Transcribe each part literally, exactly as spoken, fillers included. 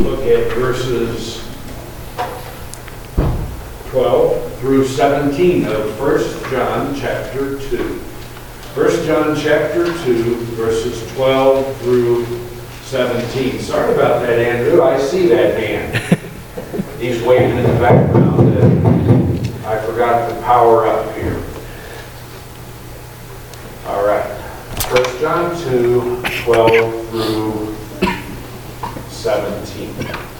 look at verses twelve through seventeen of First John chapter two. First John chapter two, verses twelve through seventeen. Sorry about that, Andrew. I see that hand. He's waving in the background. And I forgot to power up here. All right. First John two, twelve through seventeen.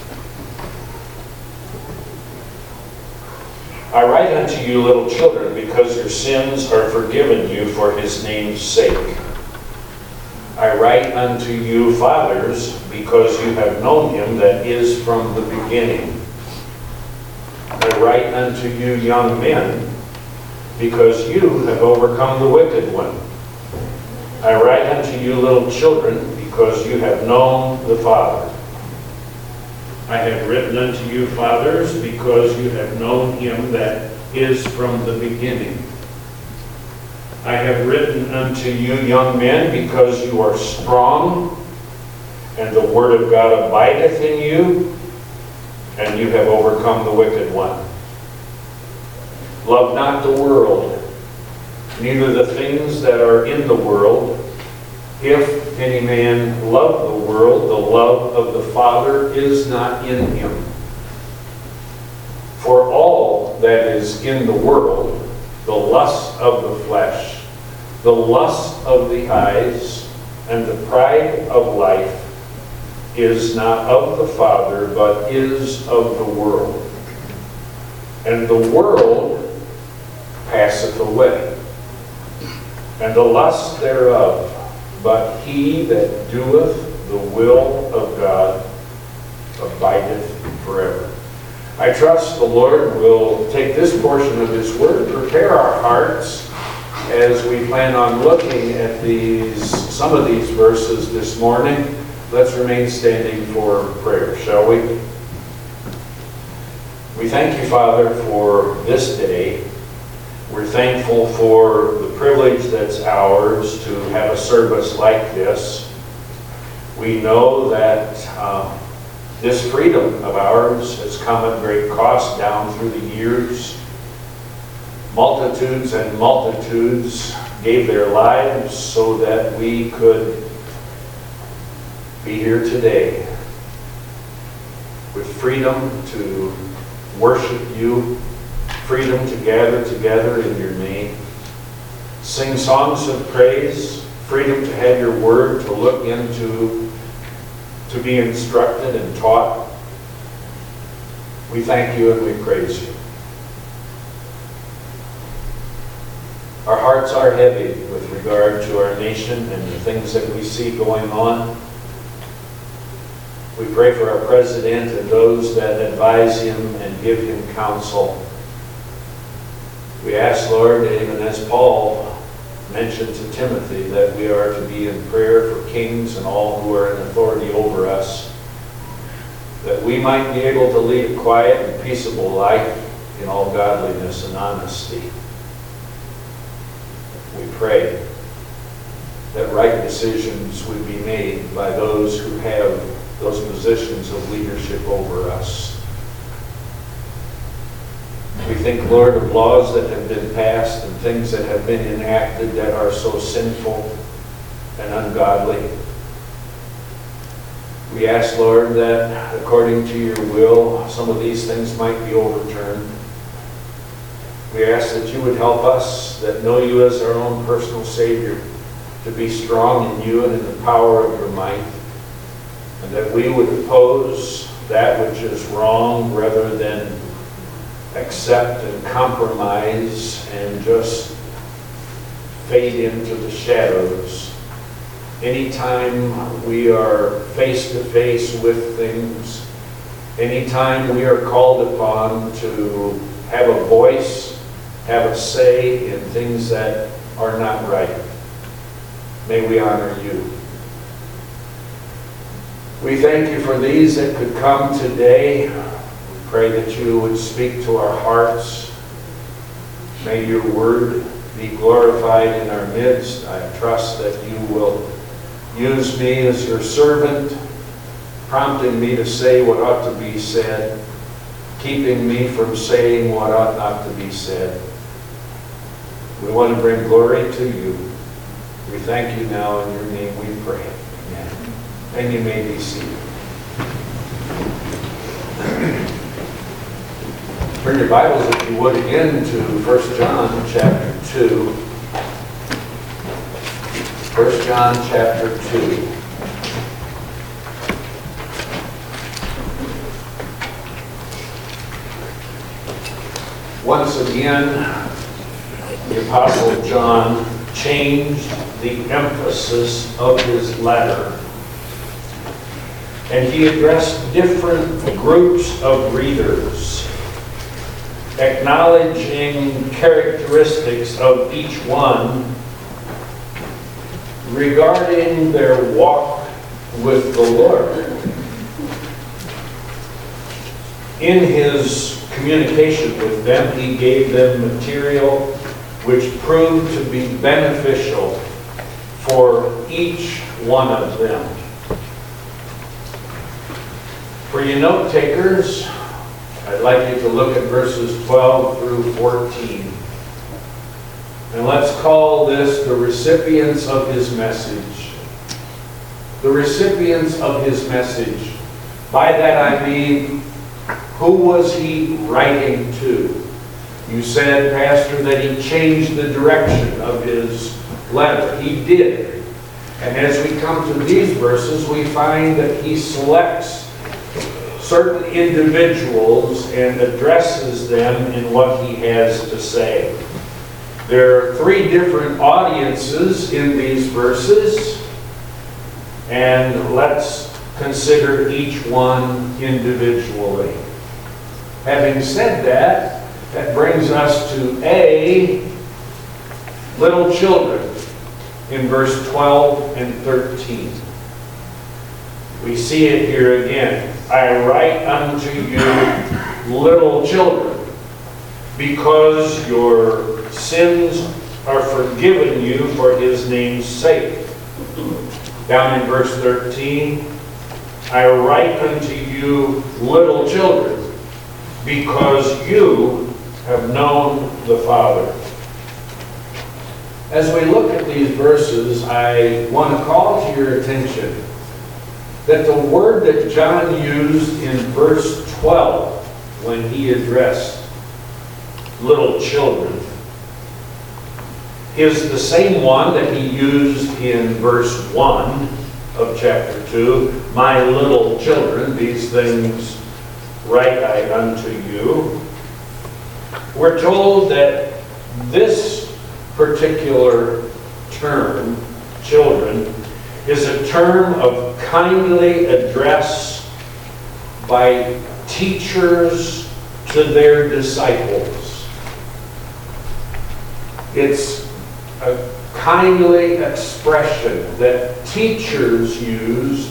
I write unto you, little children, because your sins are forgiven you for his name's sake. I write unto you, fathers, because you have known him that is from the beginning. I write unto you, young men, because you have overcome the wicked one. I write unto you, little children, because you have known the Father. I have written unto you, fathers, because you have known him that is from the beginning. I have written unto you, young men, because you are strong, and the word of God abideth in you, and you have overcome the wicked one. Love not the world, neither the things that are in the world. If any man love the world, the love of the Father is not in him. For all that is in the world, the lust of the flesh, the lust of the eyes, and the pride of life is not of the Father, but is of the world. And the world passeth away, and the lust thereof, but he that doeth the will of God abideth forever. I trust the Lord will take this portion of his word, prepare our hearts as we plan on looking at these, some of these verses this morning. Let's remain standing for prayer, shall we? We thank you, Father, for this day. We're thankful for the privilege that's ours to have a service like this. We know that uh, this freedom of ours has come at great cost down through the years. Multitudes and multitudes gave their lives so that we could be here today with freedom to worship you, freedom to gather together in your name, sing songs of praise, freedom to have your word to look into, to be instructed and taught. We thank you and we praise you. Our hearts are heavy with regard to our nation and the things that we see going on. We pray for our president and those that advise him and give him counsel. We ask, Lord, even as Paul mentioned to Timothy, that we are to be in prayer for kings and all who are in authority over us, that we might be able to lead a quiet and peaceable life in all godliness and honesty. We pray that right decisions would be made by those who have those positions of leadership over us. We think, Lord, of laws that have been passed and things that have been enacted that are so sinful and ungodly. We ask, Lord, that according to your will, some of these things might be overturned. We ask that you would help us that know you as our own personal Savior to be strong in you and in the power of your might, and that we would oppose that which is wrong rather than accept and compromise and just fade into the shadows. Anytime we are face to face with things, anytime we are called upon to have a voice, have a say in things that are not right, may we honor you. We thank you for these that could come today. We pray that you would speak to our hearts. May your word be glorified in our midst. I trust that you will use me as your servant prompting me to say what ought to be said, keeping me from saying what ought not to be said. We want to bring glory to you. We thank you now, in your name we pray. Amen. And you may be seated. Turn your Bibles, if you would, again to First John chapter two. First John chapter two. Once again, the Apostle John changed the emphasis of his letter, and he addressed different groups of readers, acknowledging characteristics of each one regarding their walk with the Lord. In his communication with them, he gave them material which proved to be beneficial for each one of them. For you note takers, I'd like you to look at verses twelve through fourteen. And let's call this the recipients of his message. The recipients of his message. By that I mean, who was he writing to? You said, Pastor, that he changed the direction of his letter. He did. And as we come to these verses, we find that he selects certain individuals and addresses them in what he has to say. There are three different audiences in these verses, and let's consider each one individually. Having said that, that brings us to A, little children, in verse twelve and thirteen. We see it here again. I write unto you, little children, because your sins are forgiven you for his name's sake. Down in verse thirteen, I write unto you, little children, because you have known the Father. As we look at these verses, I want to call to your attention that the word that John used in verse twelve when he addressed little children is the same one that he used in verse one of chapter two. My little children, these things write I unto you. We're told that this particular term, children, is a term of kindly address by teachers to their disciples. It's a kindly expression that teachers used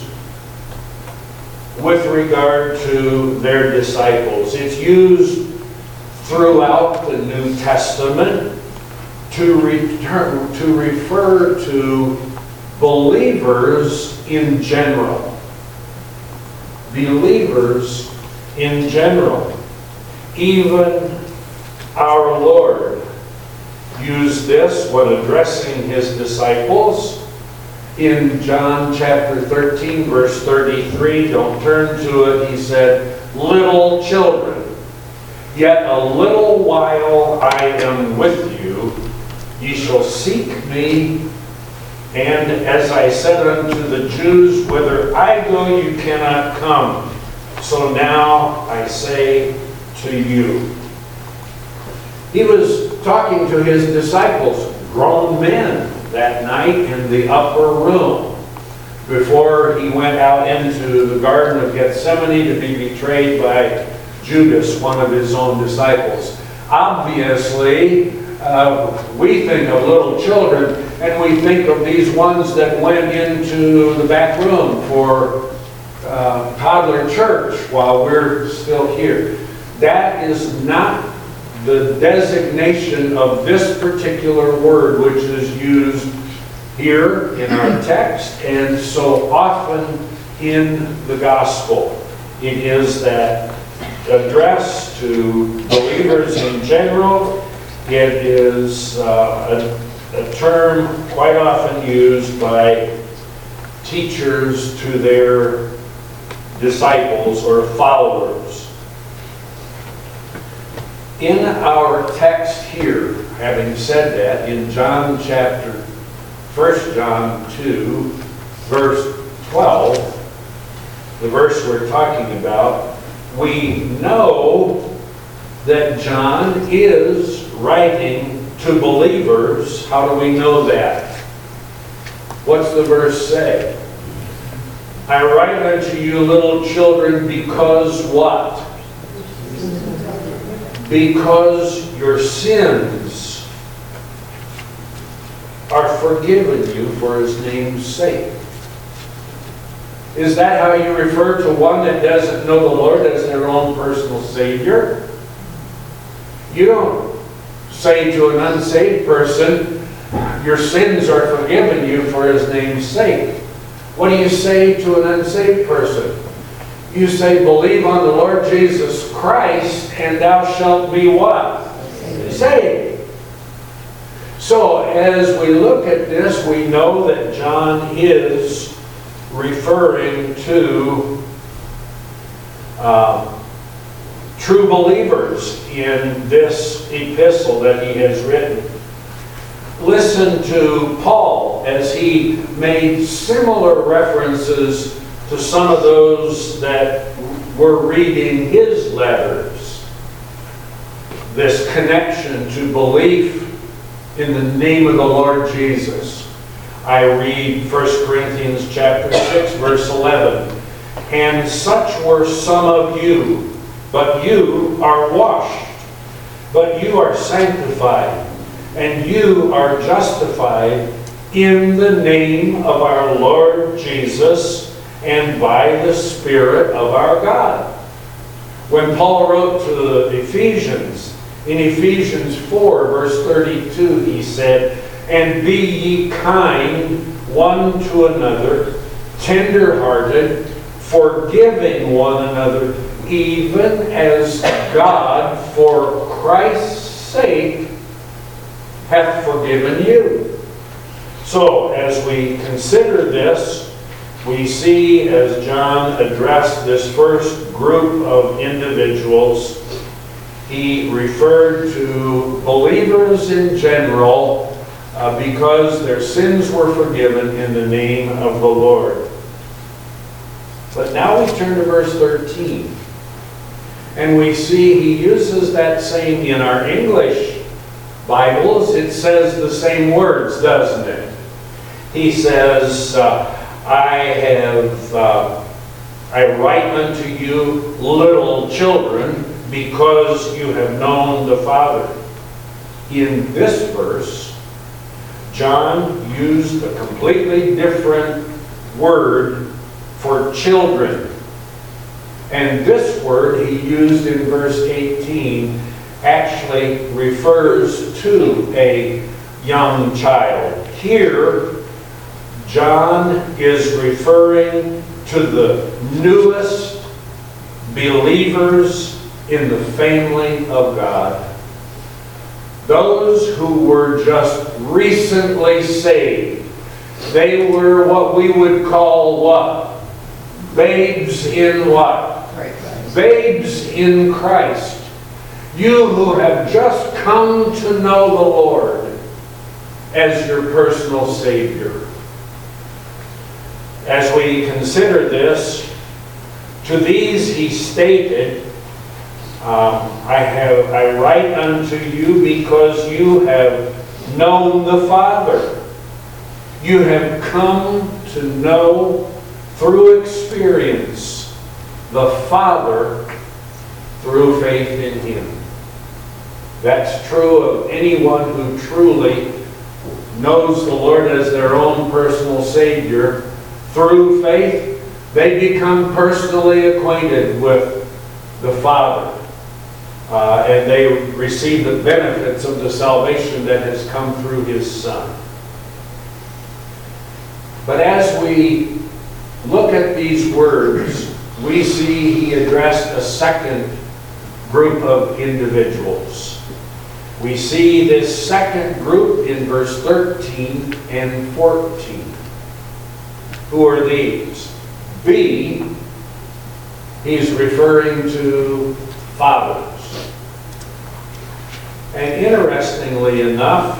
with regard to their disciples. It's used throughout the New Testament to, return, to refer to believers in general. Believers in general. Even our Lord used this when addressing his disciples in John chapter thirteen, verse thirty-three. Don't turn to it. He said, little children, yet a little while I am with you. Ye shall seek me. And as I said unto the Jews, whither I go, you cannot come. So now I say to you. He was talking to his disciples, grown men, that night in the upper room before he went out into the Garden of Gethsemane to be betrayed by Judas, one of his own disciples. Obviously, uh, we think of little children, and we think of these ones that went into the back room for uh, toddler church while we're still here. That is not the designation of this particular word, which is used here in our text and so often in the gospel. It is that address to believers in general. It is uh, a, a term quite often used by teachers to their disciples or followers. In our text here, having said that, in John chapter, First John two, verse twelve, the verse we're talking about, we know that John is writing to believers. How do we know that? What's the verse say? I write unto you, little children, because what? Because your sins are forgiven you for his name's sake. Is that how you refer to one that doesn't know the Lord as their own personal Savior? You don't say to an unsaved person, your sins are forgiven you for his name's sake. What do you say to an unsaved person? You say, believe on the Lord Jesus Christ, and thou shalt be what? Saved. So, as we look at this, we know that John is referring to uh, true believers in this epistle that he has written. Listen to Paul as he made similar references to some of those that were reading his letters. This connection to belief in the name of the Lord Jesus. I read First Corinthians chapter six, verse eleven. And such were some of you, but you are washed, but you are sanctified, and you are justified in the name of our Lord Jesus and by the Spirit of our God. When Paul wrote to the Ephesians, in Ephesians four, verse thirty-two, he said, and be ye kind one to another, tender-hearted, forgiving one another, even as God, for Christ's sake, hath forgiven you. So, as we consider this, we see as John addressed this first group of individuals, he referred to believers in general uh, because their sins were forgiven in the name of the Lord. But now we turn to verse thirteen. And we see he uses that same, in our English Bibles, it says the same words, doesn't it? He says, uh, I have, uh, I write unto you, little children, because you have known the Father. In this verse, John used a completely different word for children. And this word he used in verse eighteen actually refers to a young child. Here, John is referring to the newest believers in the family of God. Those who were just recently saved. They were what we would call what? Babes in what? Babes in Christ. You who have just come to know the Lord as your personal Savior. As we consider this, to these he stated, um, I have I write unto you because you have known the Father. You have come to know through experience the Father through faith in Him. That's true of anyone who truly knows the Lord as their own personal Savior. Through faith, they become personally acquainted with the Father. Uh, and they receive the benefits of the salvation that has come through His Son. But as we look at these words, we see he addressed a second group of individuals. We see this second group in verse thirteen and fourteen. Who are these? B, he's referring to fathers. And interestingly enough,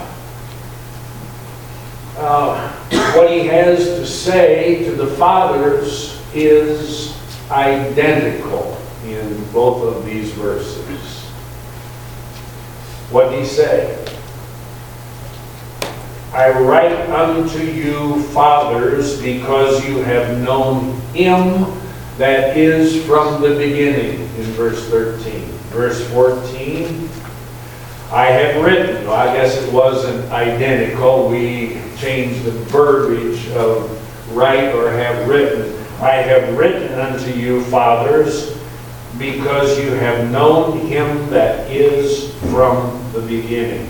uh, what he has to say to the fathers is identical in both of these verses. What did he say? I write unto you, fathers, because you have known him that is from the beginning, in verse thirteen. Verse fourteen, I have written. Well, I guess it wasn't identical. We changed the verbiage of write or have written. I have written unto you, fathers, because you have known him that is from the beginning.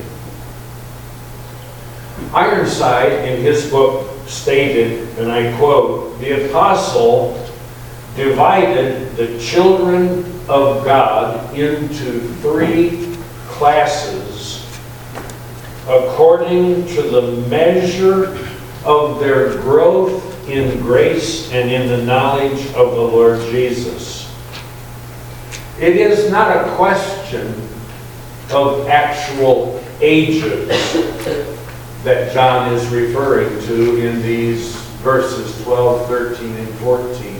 Ironside, in his book, stated, and I quote, the apostle divided the children of God into three classes according to the measure of their growth in grace and in the knowledge of the Lord Jesus. It is not a question of actual ages that John is referring to in these verses twelve, thirteen, and fourteen.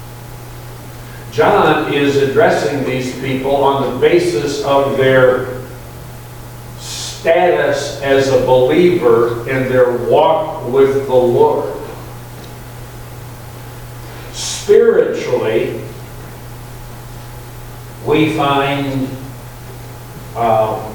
John is addressing these people on the basis of their status as a believer and their walk with the Lord. Spiritually, we find um,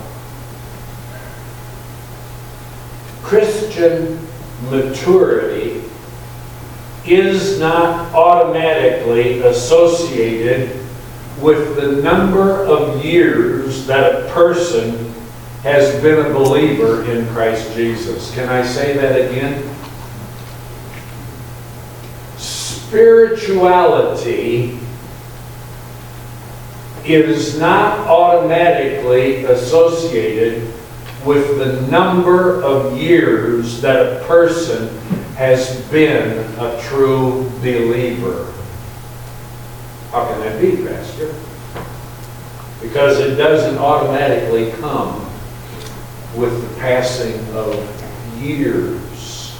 Christian maturity is not automatically associated with the number of years that a person has been a believer in Christ Jesus. Can I say that again? Spirituality is not automatically associated with the number of years that a person has been a true believer. How can that be, Pastor? Because it doesn't automatically come with the passing of years.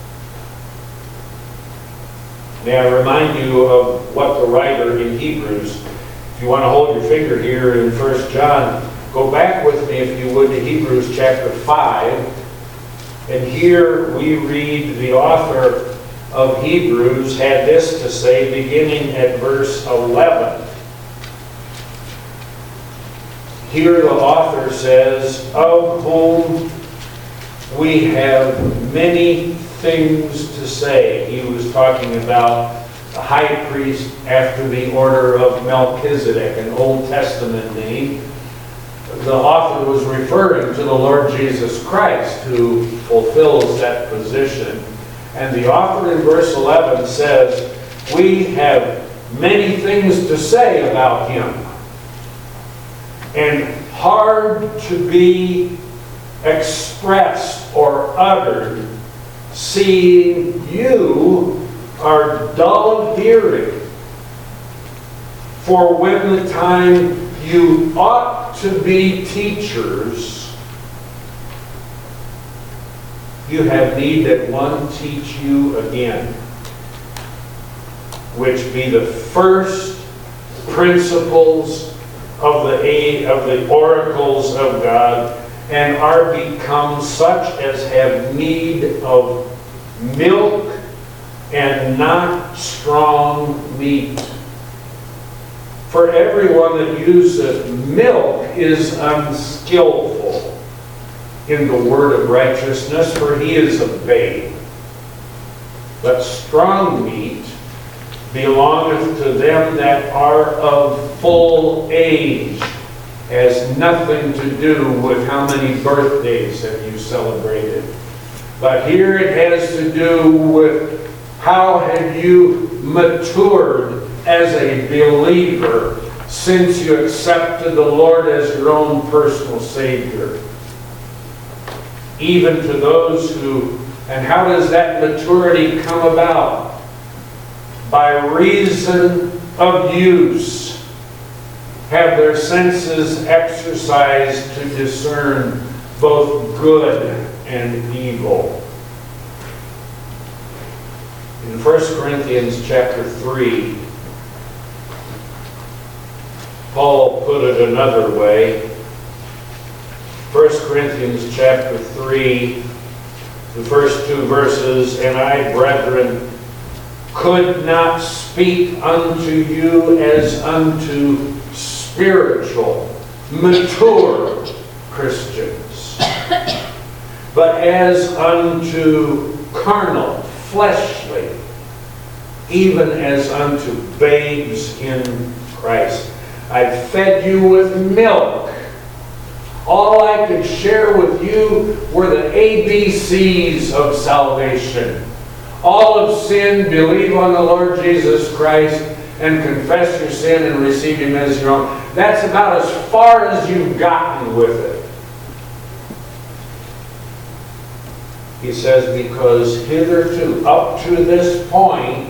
May I remind you of what the writer in Hebrews, if you want to hold your finger here in First John, go back with me, if you would, to Hebrews chapter five. And here we read the author of Hebrews had this to say, beginning at verse eleven. Here the author says, of whom we have many things to say. He was talking about the high priest after the order of Melchizedek, an Old Testament name. The author was referring to the Lord Jesus Christ, who fulfills that position. And the author in verse eleven says, we have many things to say about him, and hard to be expressed or uttered, seeing you are dull of hearing. For when the time you ought to be teachers, you have need that one teach you again, which be the first principles of the of the oracles of God, and are become such as have need of milk and not strong meat. For everyone that useth milk is unskillful in the word of righteousness, for he is a babe. But strong meat belongeth to them that are of full age. Has nothing to do with how many birthdays have you celebrated. But here it has to do with How have you matured as a believer since you accepted the Lord as your own personal Savior? Even to those who, and how does that maturity come about? By reason of use, have their senses exercised to discern both good and evil. In First Corinthians chapter three, Paul put it another way. First Corinthians chapter three, the first two verses, and I, brethren, could not speak unto you as unto spiritual, mature Christians, but as unto carnal, fleshly, even as unto babes in Christ. I fed you with milk. All I could share with you were the A B Cs of salvation. All have sinned, believe on the Lord Jesus Christ, and confess your sin and receive Him as your own. That's about as far as you've gotten with it. He says, because hitherto, up to this point,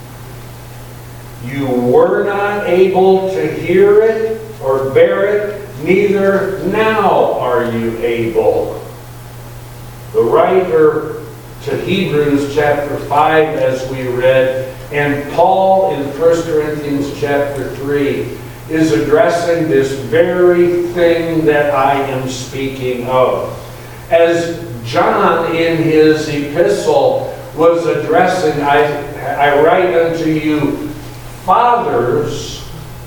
you were not able to hear it or bear it, neither now are you able. The writer to Hebrews chapter five, as we read, and Paul in First Corinthians chapter three, is addressing this very thing that I am speaking of. As John in his epistle was addressing, I, I write unto you, fathers,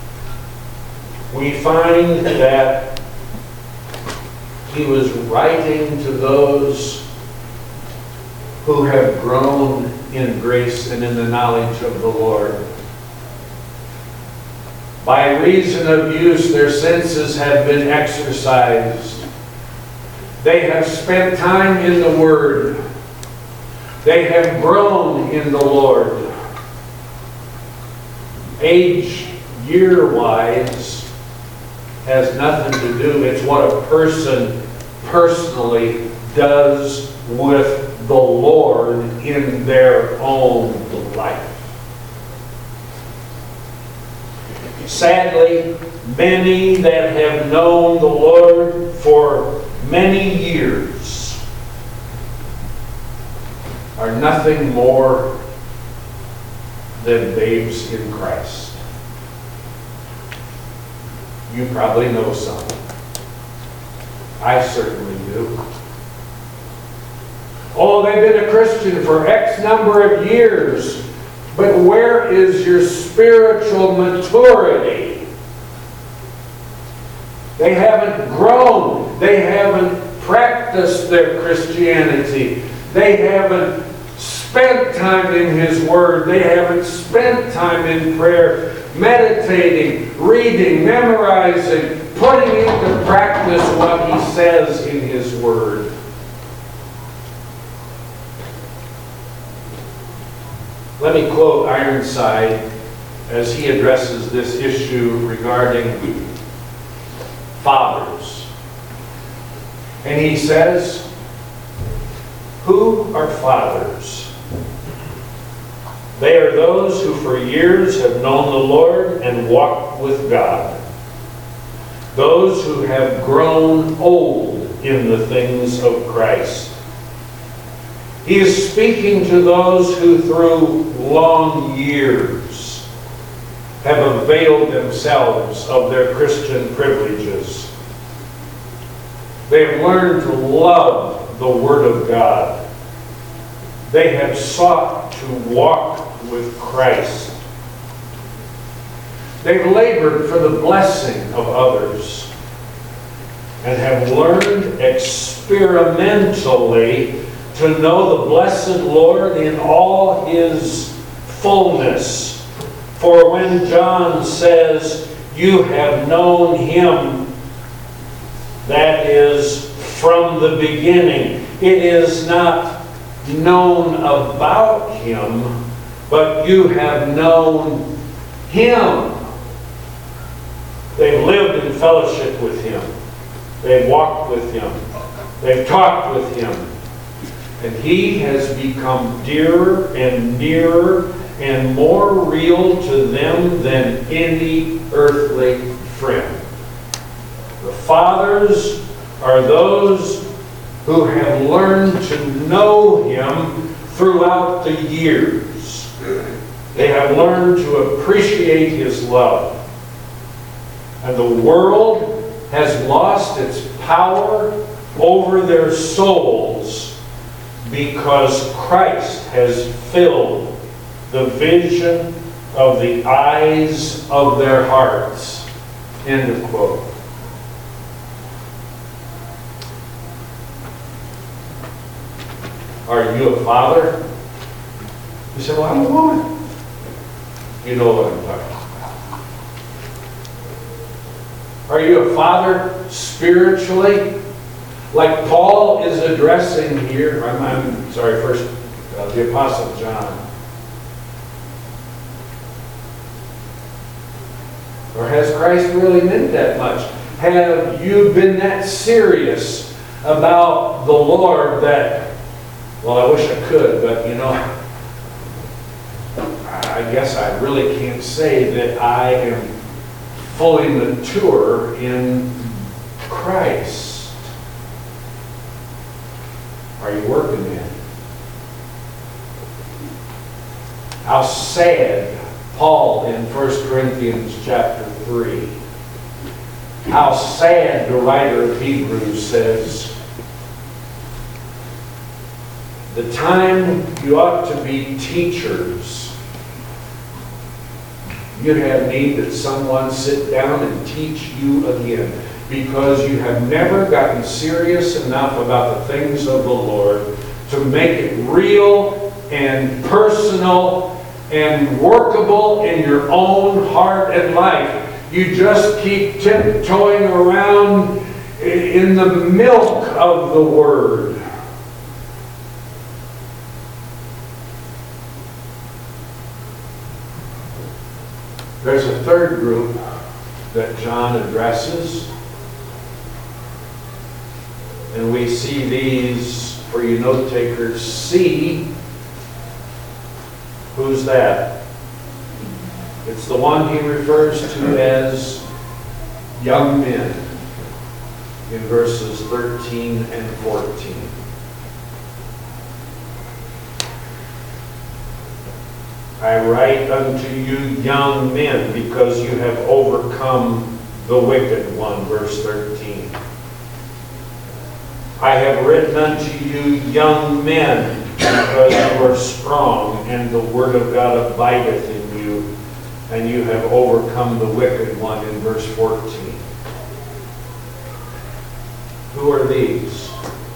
we find that he was writing to those who have grown in grace and in the knowledge of the Lord. By reason of use, their senses have been exercised. They have spent time in the Word. They have grown in the Lord. Age, year-wise, has nothing to do. It's what a person personally does with the Lord in their own life. Sadly, many that have known the Lord for many years are nothing more than babes in Christ. You probably know some. I certainly do. Oh, they've been a Christian for X number of years, but where is your spiritual maturity? They haven't grown. They haven't practiced their Christianity. They haven't spent time in His Word. They haven't spent time in prayer, meditating, reading, memorizing, putting into practice what He says in His Word. Let me quote Ironside as he addresses this issue regarding fathers. And he says, who are fathers? They are those who for years have known the Lord and walked with God. Those who have grown old in the things of Christ. He is speaking to those who through long years have availed themselves of their Christian privileges. They have learned to love the Word of God. They have sought to walk with Christ. They've labored for the blessing of others and have learned experimentally to know the blessed Lord in all His fullness. For when John says, you have known Him, that is from the beginning. It is not known about Him, but you have known Him. They've lived in fellowship with Him. They've walked with Him. They've talked with Him. And He has become dearer and nearer and more real to them than any earthly friend. The fathers are those who have learned to know Him throughout the years. They have learned to appreciate His love. And the world has lost its power over their souls because Christ has filled the vision of the eyes of their hearts. End of quote. Are you a father? You say, well, I'm a woman. You know what I'm talking about. Are you a father spiritually? Like Paul is addressing here, I'm, I'm sorry, first, uh, the Apostle John. Or has Christ really meant that much? Have you been that serious about the Lord that, well, I wish I could, but you know, I guess I really can't say that I am fully mature in Christ. Are you working in? How sad, Paul in First Corinthians chapter three, how sad the writer of Hebrews says, the time you ought to be teachers, you'd have need that someone sit down and teach you again, because you have never gotten serious enough about the things of the Lord to make it real and personal and workable in your own heart and life. You just keep tiptoeing around in the milk of the Word. There's a third group that John addresses. And we see these, for you note takers, C. Who's that? It's the one he refers to as young men in verses thirteen and fourteen. I write unto you young men because you have overcome the wicked one, verse thirteen. I have written unto you young men because you are strong and the word of God abideth in you, and you have overcome the wicked one, in verse fourteen. Who are these?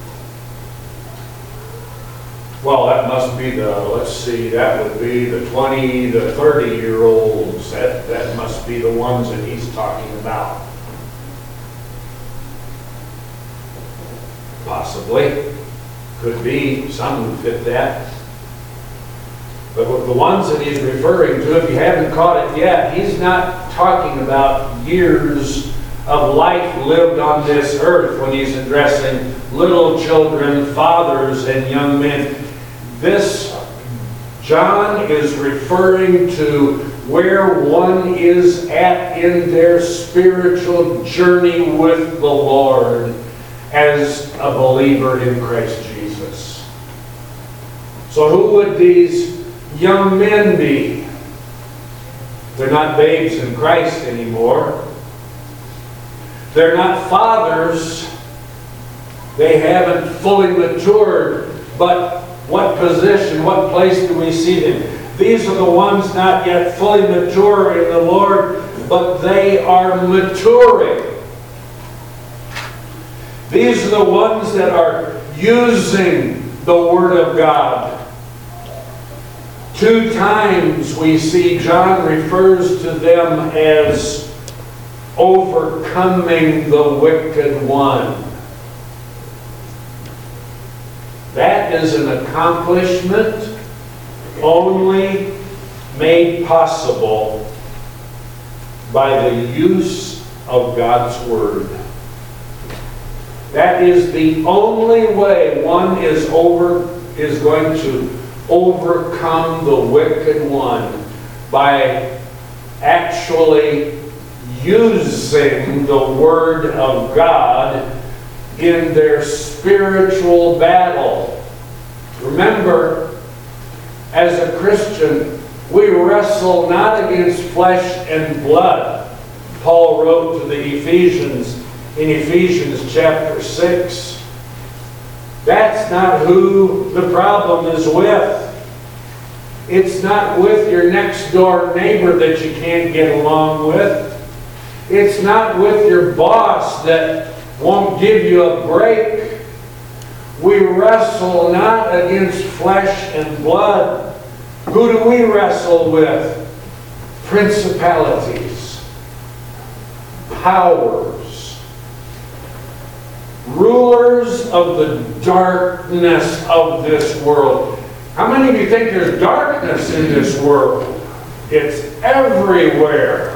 Well, that must be the, let's see, that would be the twenty to thirty year olds. That, that must be the ones that he's talking about. Possibly. Could be. Some would fit that. But with the ones that he's referring to, if you haven't caught it yet, he's not talking about years of life lived on this earth when he's addressing little children, fathers, and young men. This, John is referring to where one is at in their spiritual journey with the Lord as a believer in Christ Jesus. So who would these young men be? They're not babes in Christ anymore. They're not fathers. They haven't fully matured. But what position, what place do we see them? These are the ones not yet fully mature in the Lord, but they are maturing. These are the ones that are using the Word of God. Two times we see John refers to them as overcoming the wicked one. That is an accomplishment only made possible by the use of God's Word. That is the only way one is over is going to overcome the wicked one, by actually using the Word of God in their spiritual battle. Remember, as a Christian, we wrestle not against flesh and blood. Paul wrote to the Ephesians in Ephesians chapter six. That's not who the problem is with. It's not with your next door neighbor that you can't get along with. It's not with your boss that won't give you a break. We wrestle not against flesh and blood. Who do we wrestle with? Principalities, powers, rulers of the darkness of this world. How many of you think there's darkness in this world? It's everywhere.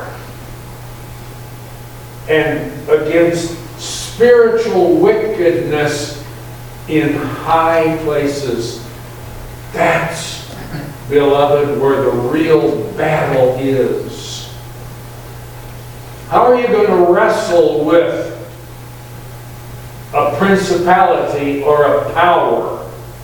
And against spiritual wickedness in high places. That's, beloved, where the real battle is. How are you going to wrestle with a principality or a power?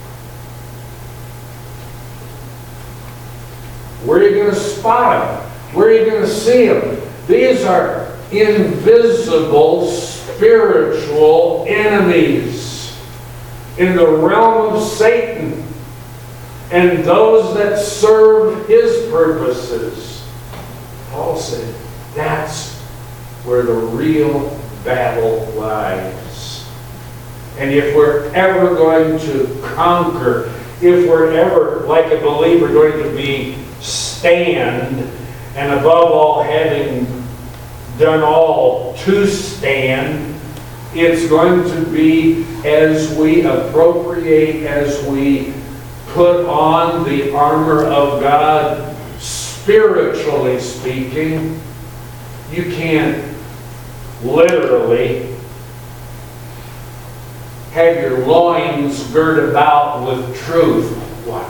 Where are you going to spot them? Where are you going to see them? These are invisible spiritual enemies in the realm of Satan and those that serve his purposes. Paul said that's where the real battle lies. And if we're ever going to conquer, if we're ever, like a believer, going to be stand, and above all having done all to stand, it's going to be as we appropriate, as we put on the armor of God, spiritually speaking. You can't literally have your loins girt about with truth. What?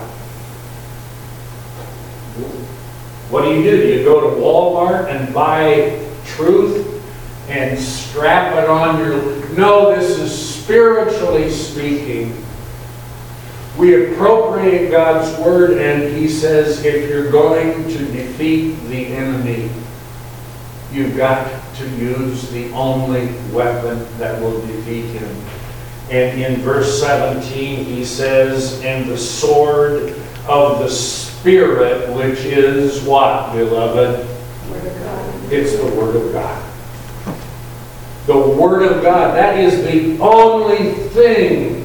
What do you do? You go to Walmart and buy truth and strap it on your... No, this is spiritually speaking. We appropriate God's Word, and He says if you're going to defeat the enemy, you've got to use the only weapon that will defeat him. And in verse seventeen, he says, and the sword of the Spirit, which is what, beloved? Word of God. It's the Word of God. The Word of God. That is the only thing.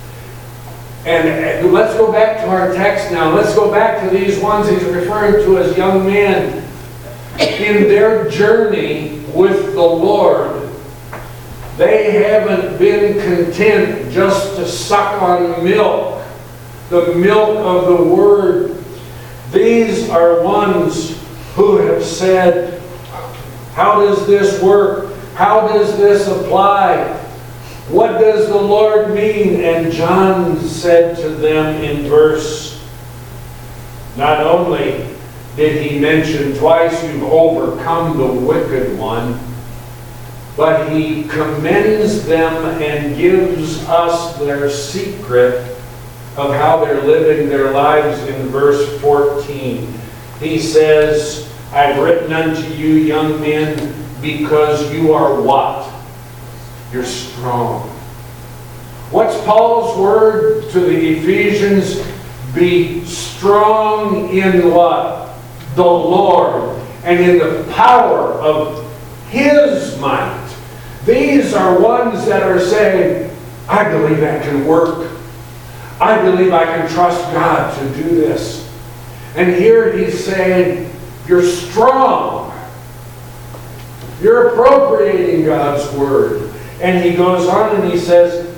And let's go back to our text now. Let's go back to these ones he's referring to as young men. In their journey with the Lord, they haven't been content just to suck on milk, the milk of the Word. These are ones who have said, how does this work? How does this apply? What does the Lord mean? And John said to them in verse, not only did he mention twice, you've overcome the wicked one, but he commends them and gives us their secret of how they're living their lives in verse fourteen. He says, I've written unto you, young men, because you are what? You're strong. What's Paul's word to the Ephesians? Be strong in what? The Lord, and in the power of His might. These are ones that are saying, I believe that can work. I believe I can trust God to do this. And here he's saying, you're strong. You're appropriating God's Word. And he goes on and he says,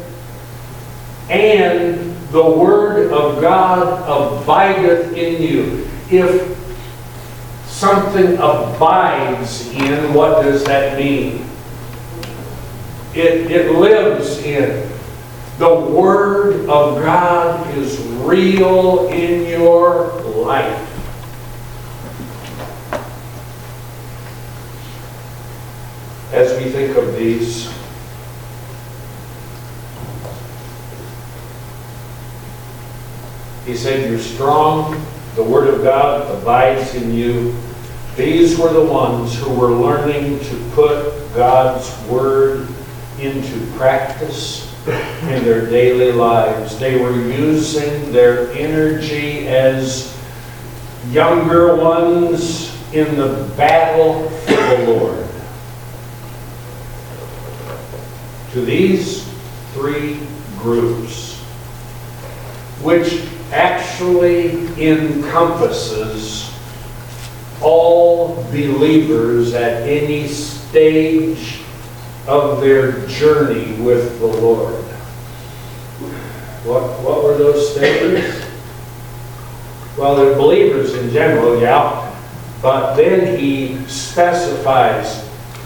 and the Word of God abideth in you. If something abides in, what does that mean? It, it lives in. The Word of God is real in your life. As we think of these, he said, you're strong, the Word of God abides in you. These were the ones who were learning to put God's Word into practice in their daily lives. They were using their energy as younger ones in the battle for the Lord. To these three groups, which actually encompasses all believers at any stage of their journey with the Lord. What, what were those stages? Well, they're believers in general, yeah, but then he specifies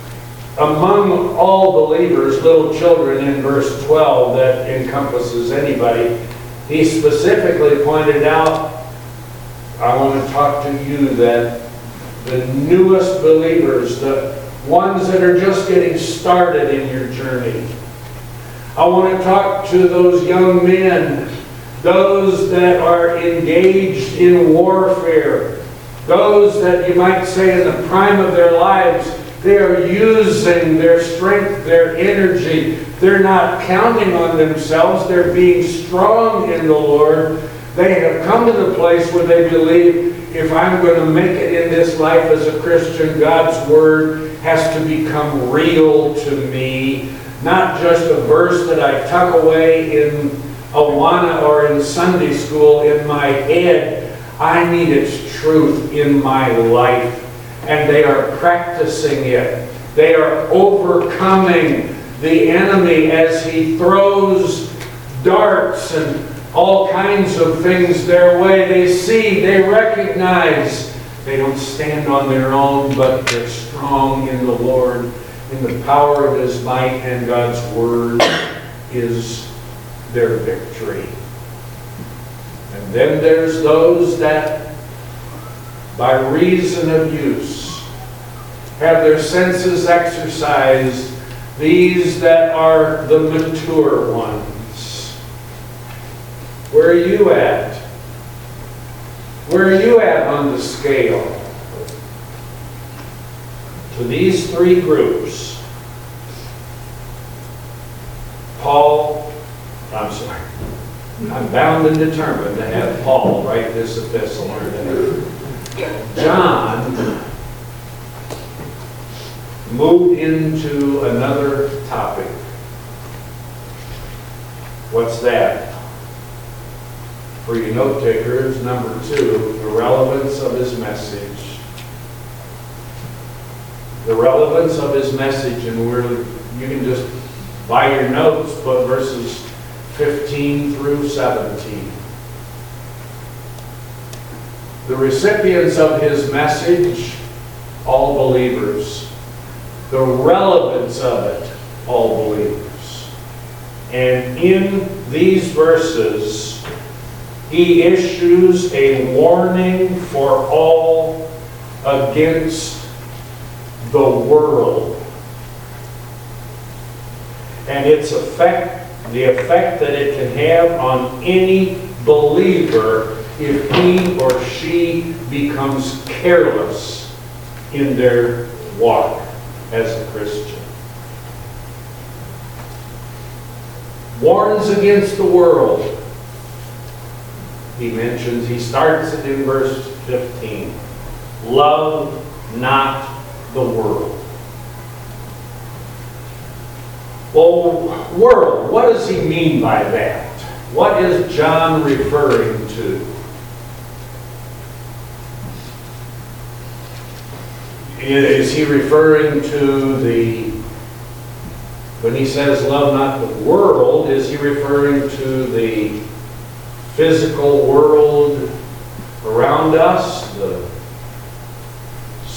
among all believers, little children in verse twelve, that encompasses anybody. He specifically pointed out, I want to talk to you that the newest believers, the ones that are just getting started in your journey. I want to talk to those young men, those that are engaged in warfare, those that you might say in the prime of their lives, they are using their strength, their energy. They're not counting on themselves. They're being strong in the Lord. They have come to the place where they believe, if I'm going to make it in this life as a Christian, God's Word has to become real to me. Not just a verse that I tuck away in Awana or in Sunday school in my head. I need its truth in my life. And they are practicing it. They are overcoming the enemy as he throws darts and all kinds of things their way. They see, they recognize. They don't stand on their own, but they're strong in the Lord, in the power of His might, and God's Word is their victory. And then there's those that, by reason of use, have their senses exercised, these that are the mature ones. Where are you at? Where are you at on the scale? To these three groups, Paul, I'm sorry, I'm bound and determined to have Paul write this epistle. John moved into another topic. What's that? For you note takers, number two, the relevance of his message. The relevance of his message, and we're, you can just, by your notes, put verses fifteen through seventeen. The recipients of his message, all believers. The relevance of it, all believers. And in these verses, he issues a warning for all against the world. And its effect, the effect that it can have on any believer if he or she becomes careless in their walk as a Christian. Warns against the world. He mentions, he starts it in verse fifteen. Love not the world. Well, world, what does he mean by that? What is John referring to? Is he referring to the, when he says love not the world, is he referring to the physical world around us, the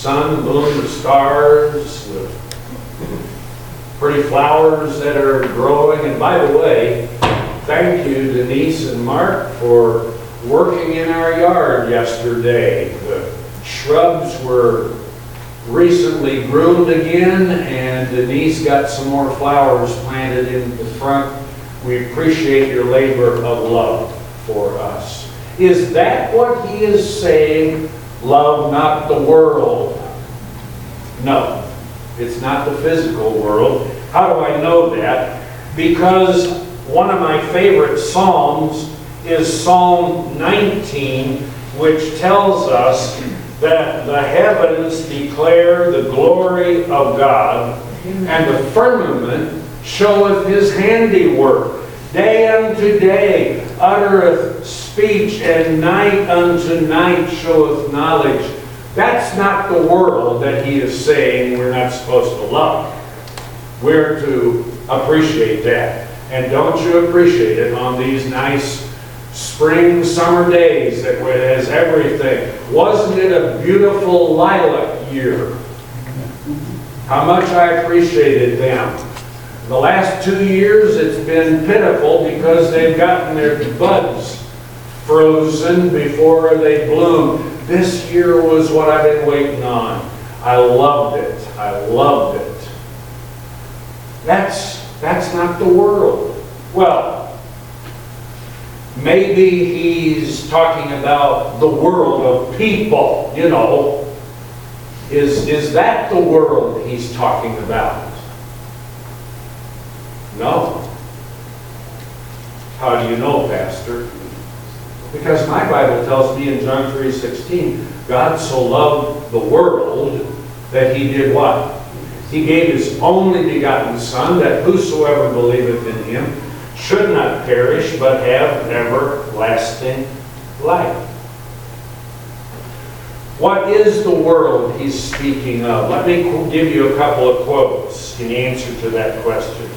sun, moon, the stars, the pretty flowers that are growing. And by the way, thank you, Denise and Mark, for working in our yard yesterday. The shrubs were recently groomed again, and Denise got some more flowers planted in the front. We appreciate your labor of love for us. Is that what he is saying? Love not the world. No, it's not the physical world. How do I know that? Because one of my favorite Psalms is Psalm nineteen, which tells us that the heavens declare the glory of God, and the firmament showeth his handiwork. Day unto day uttereth speech, and night unto night showeth knowledge. That's not the world that he is saying we're not supposed to love. We're to appreciate that. And don't you appreciate it on these nice spring, summer days that has everything? Wasn't it a beautiful lilac year? How much I appreciated them. The last two years it's been pitiful because they've gotten their buds frozen before they bloom. This year was what I've been waiting on. I loved it. I loved it. That's, that's not the world. Well, maybe he's talking about the world of people, you know. Is, is that the world he's talking about? No. How do you know, Pastor? Because my Bible tells me in John three sixteen, God so loved the world that he did what? He gave his only begotten Son, that whosoever believeth in him should not perish, but have everlasting life. What is the world he's speaking of? Let me give you a couple of quotes in answer to that question.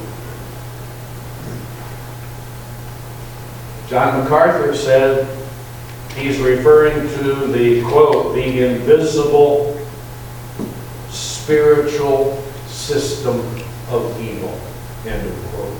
John MacArthur said he's referring to the, quote, the invisible spiritual system of evil, end of quote.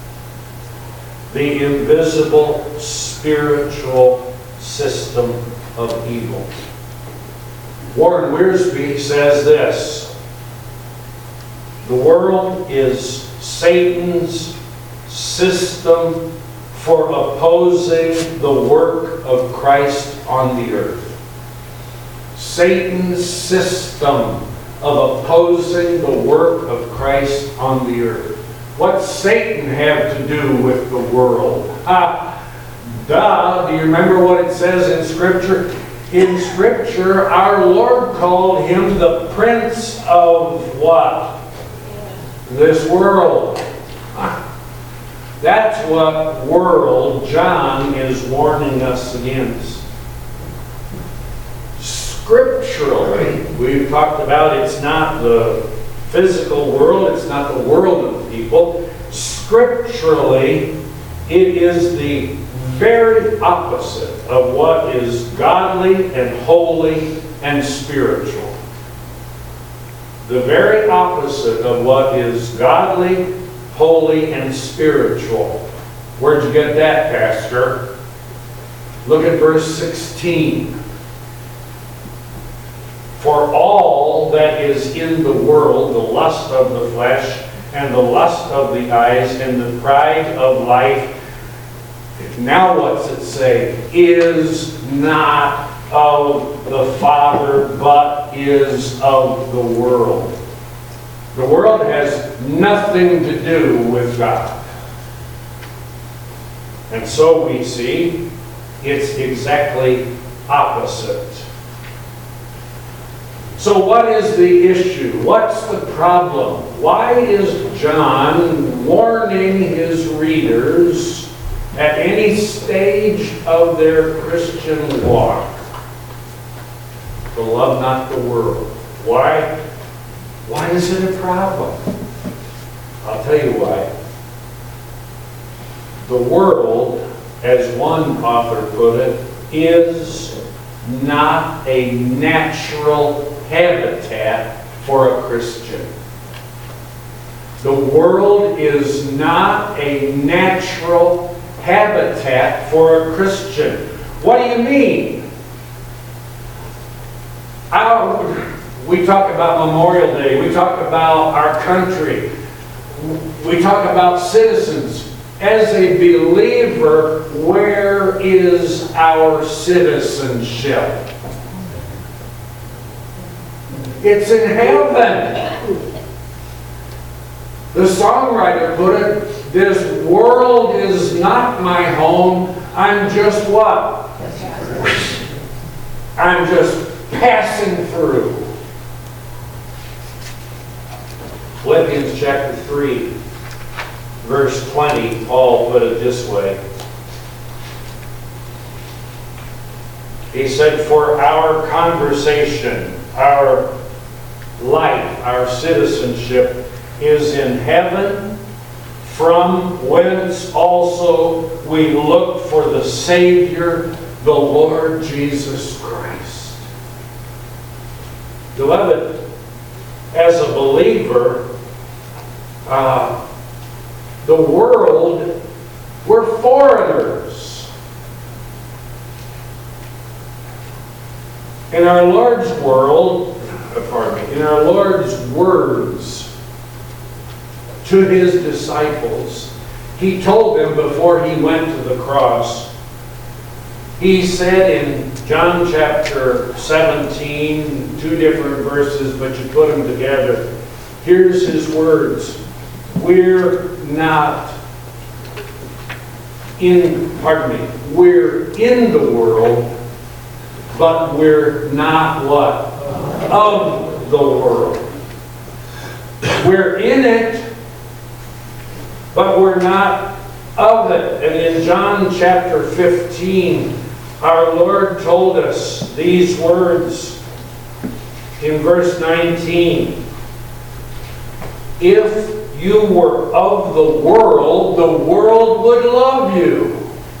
The invisible spiritual system of evil. Warren Wiersbe says this: the world is Satan's system for opposing the work of Christ on the earth. Satan's system of opposing the work of Christ on the earth. What's Satan have to do with the world? Ah, duh, do you remember what it says in Scripture? In Scripture, our Lord called him the prince of what? This world. That's what world John is warning us against. Scripturally, we've talked about it's not the physical world, it's not the world of people. Scripturally, it is the very opposite of what is godly and holy and spiritual. The very opposite of what is godly, holy, and spiritual. Where'd you get that, Pastor? Look at verse sixteen. For all that is in the world, the lust of the flesh, and the lust of the eyes, and the pride of life, now what's it say? Is not of the Father, but is of the world. The world has nothing to do with God. And so we see it's exactly opposite. So what is the issue? What's the problem? Why is John warning his readers at any stage of their Christian walk to love not the world? Why? Why is it a problem? I'll tell you why. The world, as one author put it, is not a natural habitat for a Christian. The world is not a natural habitat for a Christian. What do you mean? Our, we talk about Memorial Day. We talk about our country. We talk about citizens. As a believer, where is our citizenship? It's in heaven. The songwriter put it, this world is not my home. I'm just what? I'm just passing through. Philippians chapter three, verse twenty, Paul put it this way. He said, for our conversation, our life, our citizenship is in heaven, from whence also we look for the Savior, the Lord Jesus Christ. Beloved, as a believer, uh, the world, we're foreigners. In our Lord's world, uh, pardon me, in our Lord's words to his disciples, he told them before he went to the cross, he said in John chapter seventeen, two different verses, but you put them together. Here's his words. We're not in, pardon me, we're in the world, but we're not what? Of the world. We're in it, but we're not of it. And in John chapter fifteen, our Lord told us these words in verse nineteen. If you were of the world, the world would love you.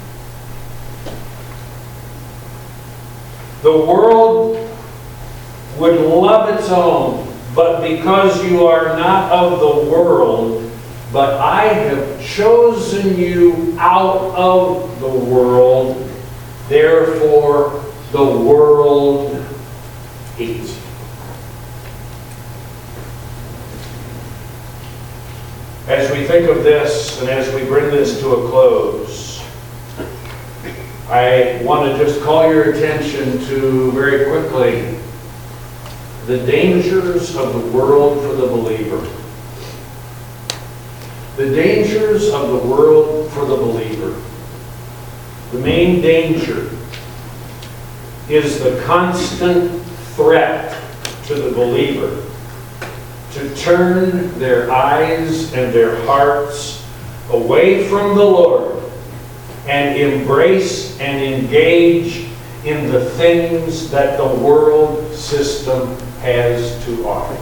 The world would love its own, but because you are not of the world, but I have chosen you out of the world, therefore the world hates you. As we think of this, and as we bring this to a close, I want to just call your attention to, very quickly, the dangers of the world for the believer. The dangers of the world for the believer. The main danger is the constant threat to the believer to turn their eyes and their hearts away from the Lord and embrace and engage in the things that the world system has to offer.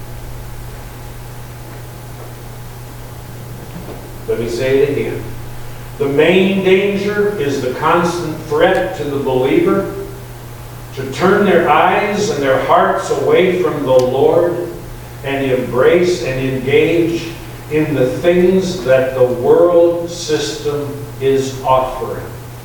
Let me say it again. The main danger is the constant threat to the believer to turn their eyes and their hearts away from the Lord and embrace and engage in the things that the world system is offering.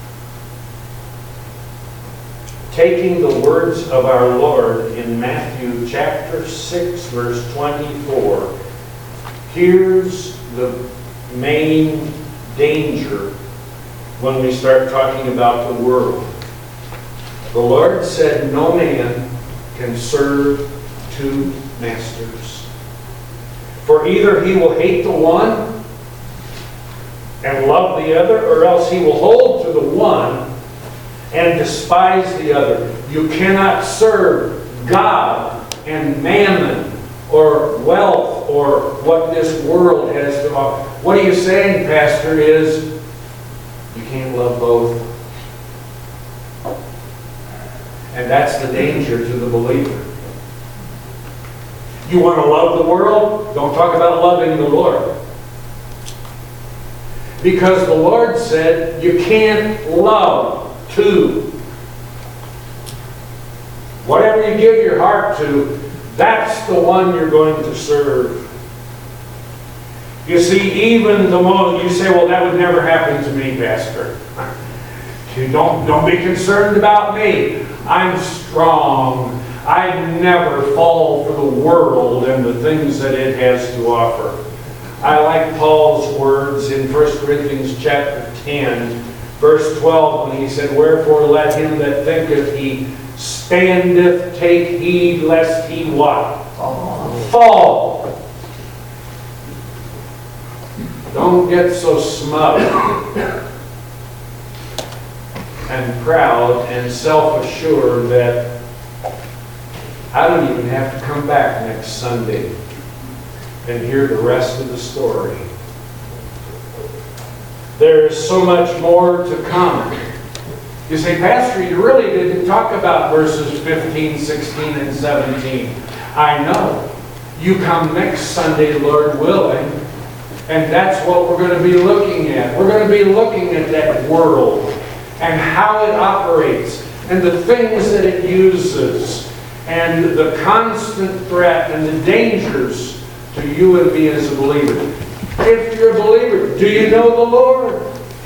Taking the words of our Lord in Matthew chapter six, verse twenty-four, here's the main danger when we start talking about the world. The Lord said, no man can serve two masters. For either he will hate the one and love the other, or else he will hold to the one and despise the other. You cannot serve God and mammon or wealth or what this world has to offer. What are you saying, Pastor, is you can't love both. And that's the danger to the believer. You want to love the world? Don't talk about loving the Lord. Because the Lord said you can't love two. Whatever you give your heart to, that's the one you're going to serve. You see, even the most, you say, well, that would never happen to me, Pastor. You don't, don't be concerned about me. I'm strong. I never fall for the world and the things that it has to offer. I like Paul's words in First Corinthians chapter ten, verse twelve, when he said, wherefore let him that thinketh he standeth take heed lest he what? Fall. Fall. Don't get so smug and proud and self-assured that I don't even have to come back next Sunday and hear the rest of the story. There's so much more to come. You say, Pastor, you really didn't talk about verses fifteen, sixteen, and seventeen. I know. You come next Sunday, Lord willing, and that's what we're going to be looking at. We're going to be looking at that world and how it operates and the things that it uses and the constant threat and the dangers to you and me as a believer. If you're a believer, do you know the Lord?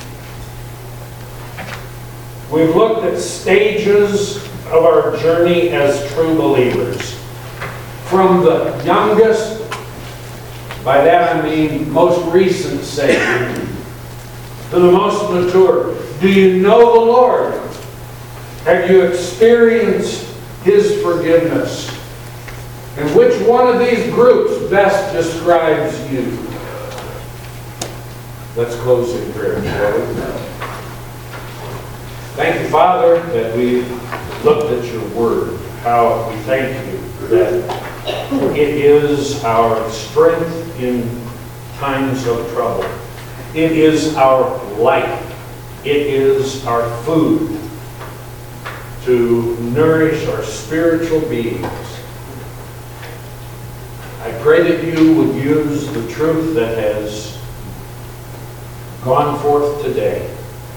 We've looked at stages of our journey as true believers. From the youngest, by that I mean most recent saved, to the most mature. Do you know the Lord? Have you experienced His forgiveness? And which one of these groups best describes you? Let's close in prayer, shall we? Thank you, Father, that we looked at your word. How we thank you that it is our strength in times of trouble. It is our light. It is our food to nourish our spiritual beings. I pray that you would use the truth that has gone forth today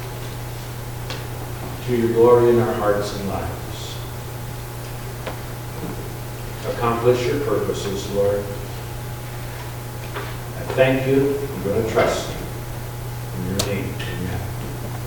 to your glory in our hearts and lives. Accomplish your purposes, Lord. I thank you. I'm going to trust you.